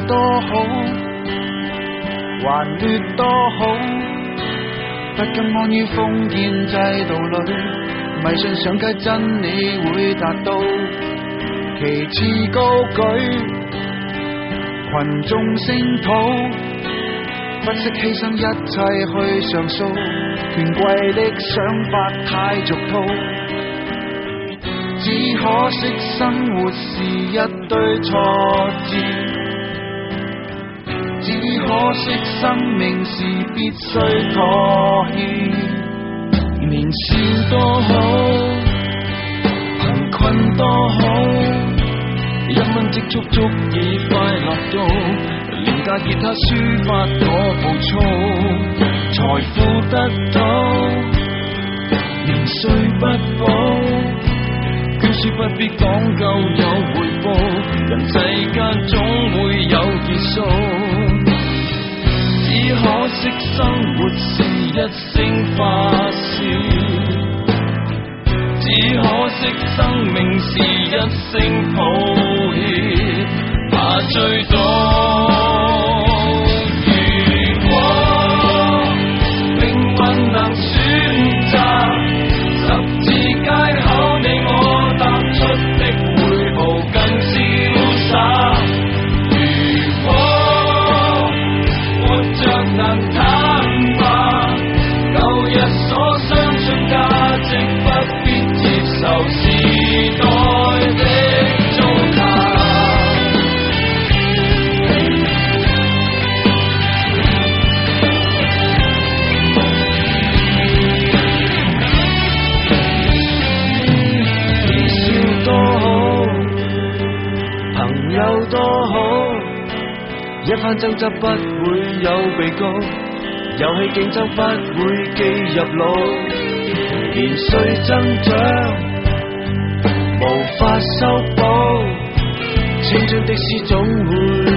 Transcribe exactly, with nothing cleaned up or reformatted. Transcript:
多好，還劣多好，不甘安於封建制度裏，迷信上街真理會達到，旗幟高舉，群眾聲討，不惜犧牲一切去上訴，權貴的想法太俗套，只可惜生活是一堆挫折，只可惜生命是必須妥協。年少多好，貧困多好，一蚊積蓄足以快樂到，廉價吉他抒發我暴躁，財富得到，年歲不保，捐書不必講究有回報，人世間總會有結束，只可惜生活是一聲發笑，只可惜生命是一聲抱歉，怕追到。如果命運能選擇，十字街口你我踏出的每步更瀟灑。如果活着能坦白，舊日所相信價值不必接受時代的糟蹋。年少多好，朋友多好，一番爭執不會有被告，遊戲競爭不會記入腦，年歲增長無法修補，青春的詩總會